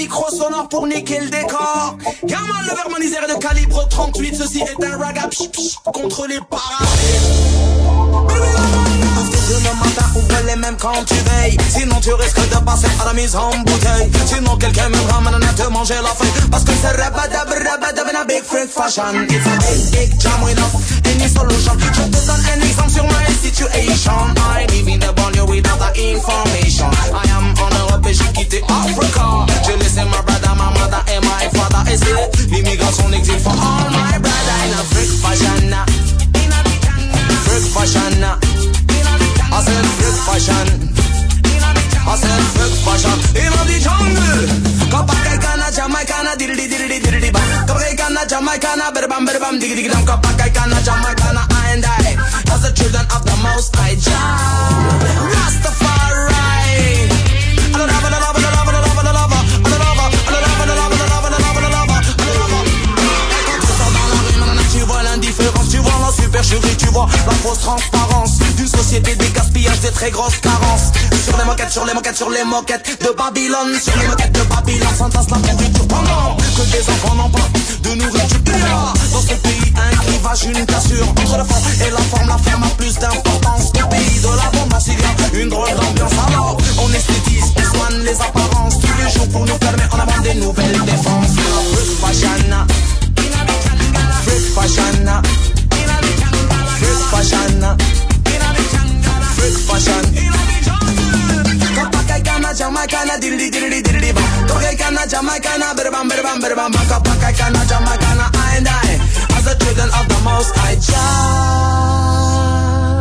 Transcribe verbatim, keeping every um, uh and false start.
micro sonore pour niquer le décor. Yaman, le vermanisère de calibre trente-huit. Ceci est un raga psh, psh, contre les paradis. Le matin ouvre les mêmes quand tu veilles. Sinon tu risques de passer à la mise en bouteille. Sinon quelqu'un me ramène à te manger la feuille. Parce que c'est rabadab rabadab in a big freak fashion. It's a big big jam without any solution. Je te donne un exemple sur my situation. I live in the banlieue without the information. I am en Europe et j'ai quitté Africa. J'ai laissé ma brother, ma mother et my father. Et c'est l'immigration exil for all my brother. In a freak fashion. Freak fashion. I said freak fashion. I said freak fashion. In the jungle. Kapakaikana, Jamaicana, diddly diddly diddly bam. Kapakaikana, Jamaicana, berbam berbam diggy diggy dam. Kapakaikana, Jamaicana, I and I. As the children of the Most High Jah. Rastafari. I love, I love, I love, I love, I love, I love, I love, I love, I love, I love, I love, I love, tu vois l'indifférence, tu vois la supercherie, tu vois la fausse transparence d'une société, des gaspillages, des très grosses carences. Sur les moquettes, sur les moquettes, sur les moquettes de Babylone, sur les moquettes de Babylone, s'entasse la pourriture pendant que des enfants n'ont pas de nourriture. Dans ce pays, un clivage, une cassure entre le fond et la forme, la forme a plus d'importance. Au pays de la bombe, s'il y a une drôle d'ambiance, alors on esthétise, on soigne les apparences tous les jours pour nous faire mettre en avant des nouvelles défenses. Freak fashion. Freak fashion, freak fashion, freak fashion. Kapakaikana, Jamaicana, diddly diddly diddly bam. Kapakaikana, Jamaicana, berbam berbam berbam. Kapakaikana, Jamaicana, I and I, as the children of the Most High Jah.